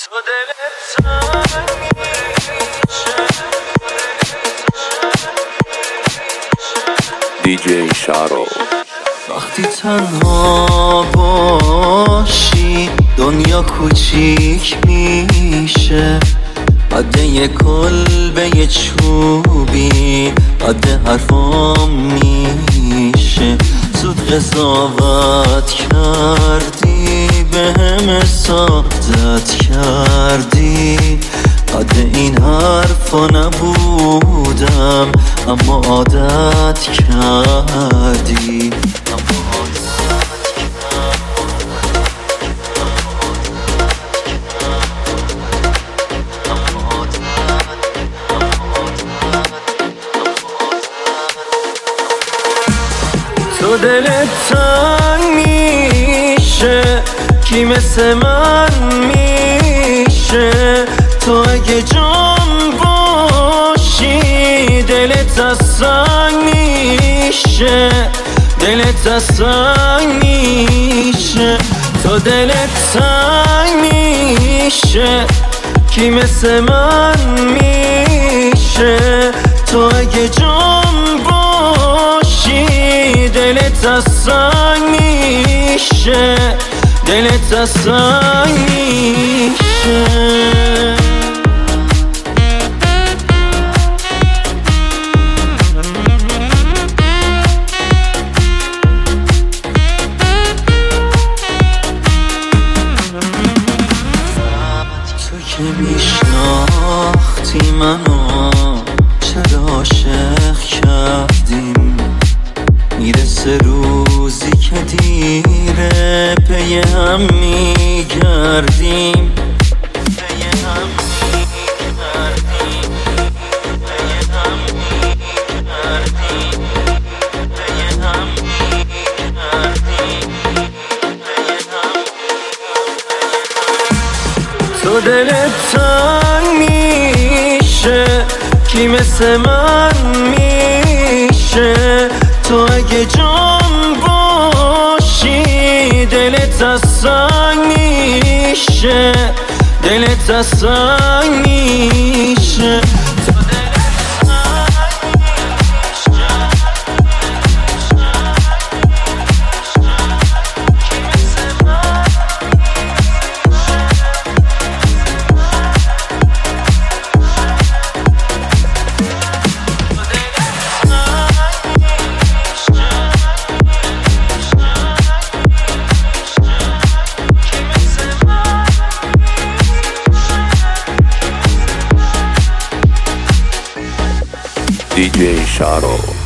تو دلت تنگ میشه. دیجی شارو. وقتی تنها باشی دنیا کوچیک میشه، عده یه کلبه چوبی عده حرفام میشه. زود قضاوت کردی بهم احسادت کردی، عده این حرفا نبودم اما عادت کردی. تو دلت تنگ میشه، کی مثل من میشه؟ تو اگه جان باشی دلت از سنگ میشه، دلت از سنگ میشه. تو دلت تنگ میشه، کی مثل من میشه؟ تو اگه جان باشی دلت از سنگ میشه، دلت از سنگ میشه. تو که میشناختی منو چرا عاشق کردیم؟ میرسه روزی که دیره پی هم میگردیم، پی هم میگردیم، پی هم میگردیم، پی هم میگردیم، پی هم. تو دلت تنگ میشه، کی مثل من میشه؟ تو اگه جان باشی دلت از سنگ میشه، دلت از سنگ میشه. دیجی شارو.